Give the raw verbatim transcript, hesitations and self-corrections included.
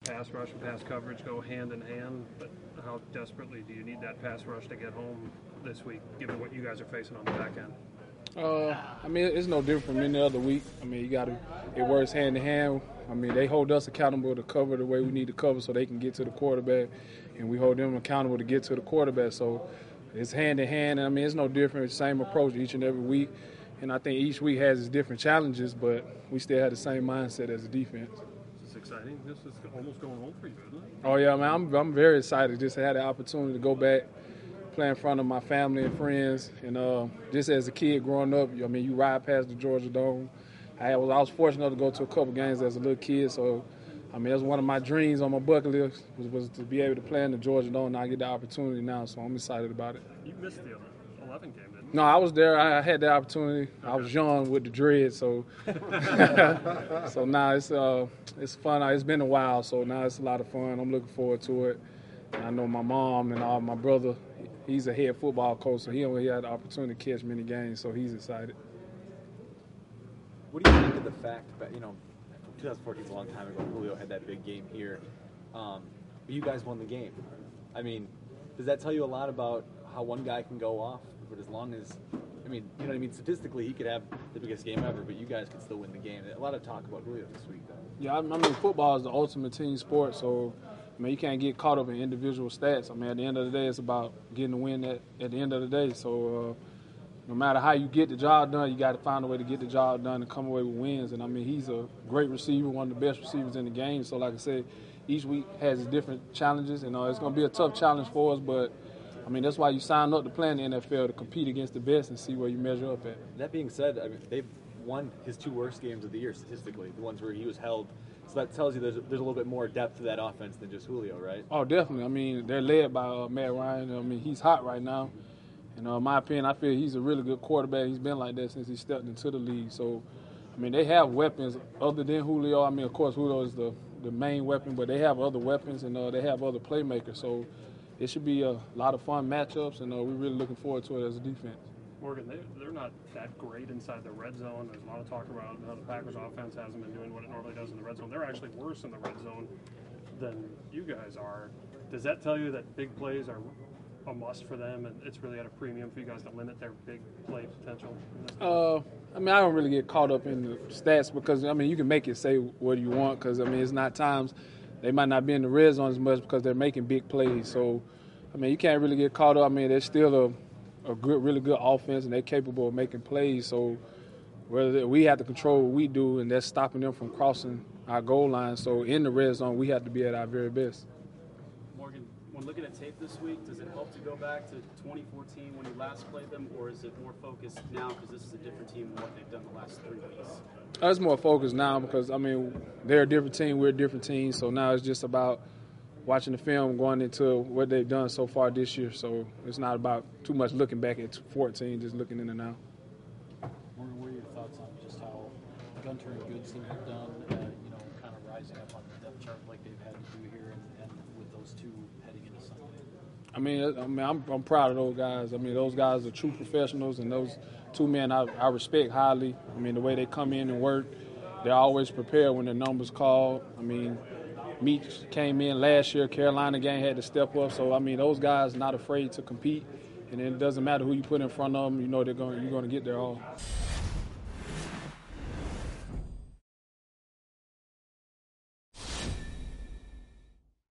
pass rush and pass coverage go hand in hand, but how desperately do you need that pass rush to get home this week, given what you guys are facing on the back end? Uh, I mean, it's no different from any other week. I mean, you got to, it works hand in hand. I mean, they hold us accountable to cover the way we need to cover so they can get to the quarterback, and we hold them accountable to get to the quarterback. So it's hand in hand. I mean, it's no different. It's the same approach each and every week. And I think each week has its different challenges, but we still have the same mindset as a defense. This is exciting. This is almost going home for you, isn't it? Oh, yeah, man. I'm, I'm very excited just to have the opportunity to go back, play in front of my family and friends. And uh, just as a kid growing up, I mean, you ride past the Georgia Dome. I was, I was fortunate enough to go to a couple games as a little kid, so I mean, that's one of my dreams on my bucket list was, was to be able to play in the Georgia Dome, and I get the opportunity now, so I'm excited about it. You missed the eleven game, didn't you? No, I was there. I had the opportunity. Okay. I was young with the dread, so so now it's uh it's fun. It's been a while, so now it's a lot of fun. I'm looking forward to it. And I know my mom and all my brother. He's a head football coach, so he only had the opportunity to catch many games, so he's excited. What do you think of the fact that, you know, twenty fourteen is a long time ago, Julio had that big game here, um, but you guys won the game. I mean, does that tell you a lot about how one guy can go off, but as long as, I mean, you know what I mean, statistically he could have the biggest game ever, but you guys could still win the game. A lot of talk about Julio this week, though. Yeah, I mean, football is the ultimate team sport, so, I mean, you can't get caught up in individual stats. I mean, at the end of the day, it's about getting the win at, at the end of the day, so uh, no matter how you get the job done, you got to find a way to get the job done and come away with wins. And, I mean, he's a great receiver, one of the best receivers in the game. So, like I said, each week has its different challenges. And uh, it's going to be a tough challenge for us. But, I mean, that's why you sign up to play in the N F L, to compete against the best and see where you measure up at. That being said, I mean, they've won his two worst games of the year statistically, the ones where he was held. So that tells you there's a, there's a little bit more depth to that offense than just Julio, right? Oh, definitely. I mean, they're led by uh, Matt Ryan. I mean, he's hot right now. And uh, in my opinion, I feel he's a really good quarterback. He's been like that since he stepped into the league. So, I mean, they have weapons other than Julio. I mean, of course, Julio is the, the main weapon, but they have other weapons, and uh, they have other playmakers. So it should be a lot of fun matchups, and uh, we're really looking forward to it as a defense. Morgan, they, they're not that great inside the red zone. There's a lot of talk about how the Packers offense hasn't been doing what it normally does in the red zone. They're actually worse in the red zone than you guys are. Does that tell you that big plays are a must for them, and it's really at a premium for you guys to limit their big play potential? Uh, I mean, I don't really get caught up in the stats because, I mean, you can make it say what you want because, I mean, it's not times they might not be in the red zone as much because they're making big plays. So, I mean, you can't really get caught up. I mean, they're still a, a good, really good offense, and they're capable of making plays. So, whether we have to control what we do, and that's stopping them from crossing our goal line. So, in the red zone, we have to be at our very best. Morgan, when looking at tape this week, does it help to go back to twenty fourteen when you last played them, or is it more focused now because this is a different team than what they've done the last three weeks? It's more focused now because, I mean, they're a different team, we're a different team, so now it's just about watching the film going into what they've done so far this year. So it's not about too much looking back at fourteen, just looking in the now. Morgan, what are your thoughts on just how Gunter and Goods team have done, uh, you know, kind of rising up on the depth chart like they've had to do here, and, and with those two heading into Sunday? I mean, I mean, I'm, I'm proud of those guys. I mean, those guys are true professionals, and those two men I, I respect highly. I mean, the way they come in and work, they're always prepared when the number's called. I mean, Meach came in last year. Carolina game had to step up. So, I mean, those guys not afraid to compete, and it doesn't matter who you put in front of them. You know they're going. You're going to get there all.